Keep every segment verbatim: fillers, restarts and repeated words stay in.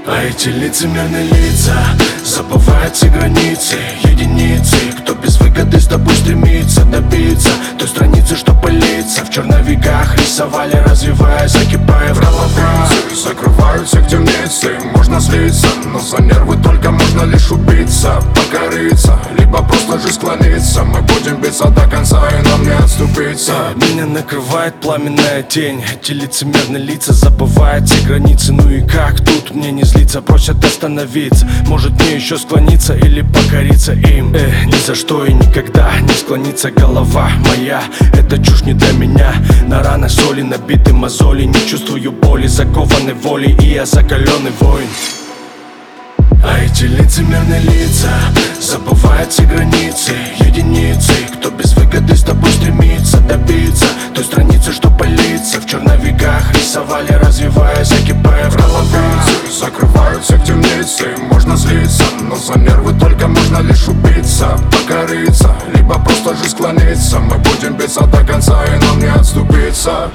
А эти лицемерные лица забывают все границы. Единицы, кто без выгоды с тобой стремится добиться той страницы, что пылится. В черновиках рисовали, развивая, закипая в головах. Закрывают всех темницы, можно слиться, но за нервы только можно лишь убиться, покориться, либо просто же склониться. Мы будем биться до конца, и нам не отступиться. Меня накрывает пламенная тень. Эти лицемерные лица забывают все границы. Ну и как тут мне не злиться? Просят остановиться. Может мне еще склониться или покориться им? Эх, ни за что и никогда не склонится голова моя. Это чушь не для меня. На ранах соли набиты мозоли. Не чувствую боли, закованной волей, и я закаленный воин. А эти лицемерные лица забывают все границы. Единицы, кто без выгоды с тобой стремится добиться той страницы, что пылится. В черновиках рисовали, развивая, закипая в головах. Закрывают всех темницы, можно злиться, но за нервы только можно лишь убиться, покориться, либо просто же склониться. Мы будем биться до конца, и нам не отступиться.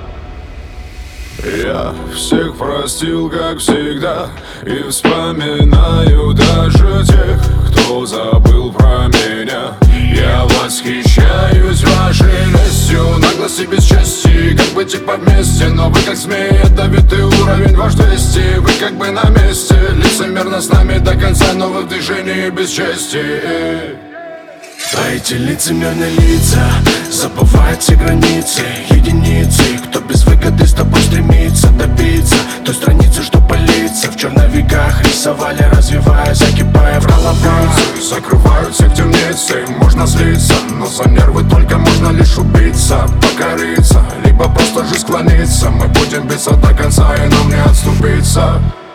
Я всех простил, как всегда, и вспоминаю даже тех, кто забыл про меня. Я восхищаюсь вашей лестью, наглость и бесчестие. Как бы типа вместе, но вы как змеи, ядовитый уровень ваш двести. Вы как бы на месте, лицемерно с нами до конца, новых движений и бесчестий. А эти лицемерные лица забывают все границы. Единицы, кто без выгоды с тобой стремится добиться той страницы, что пылится. В черновиках рисовали, развивая, закипая в головах. Закрывают всех темницы, можно злиться, но за нервы только можно лишь убиться, покориться, либо просто же склониться. Мы будем биться до конца, и нам не отступиться.